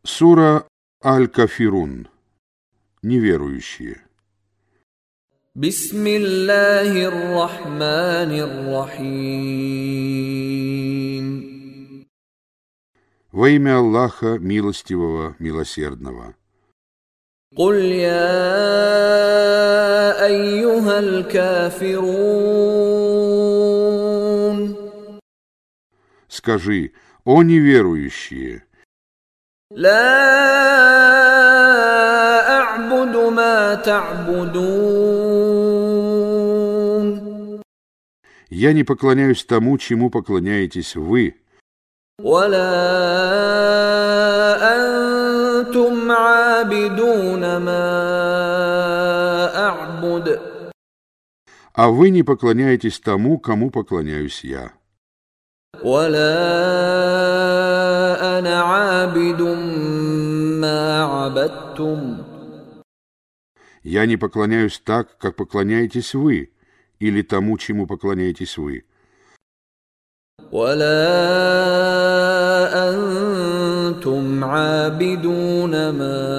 Сура Аль-Кафирун. Неверующие. Бисмиллахир рахманир рахим. Во имя Аллаха, милостивого, милосердного. Куль я айюхаль кафирун. Скажи: о неверующие! لا أعبد ما تعبدون. Я не поклоняюсь тому, чему поклоняетесь вы. ولا أنتم عابدون ما أعبد. А вы не поклоняетесь тому, кому поклоняюсь я. ولا أنا عابد ما عبدتم. Я не поклоняюсь так, как поклоняетесь вы, или тому, чему поклоняетесь вы. ولا أنتم عابدون ما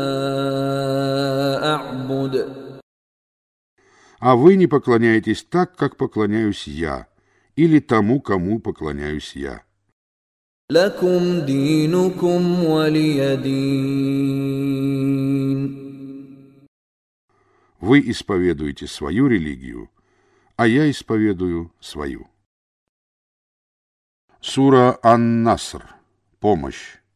أعبد. А вы не поклоняетесь так, как поклоняюсь я, или тому, кому поклоняюсь я. لكم دينكم ولي دين. Вы исповедуете свою религию, а я исповедую свою. Сура Ан-Наср. Помощь.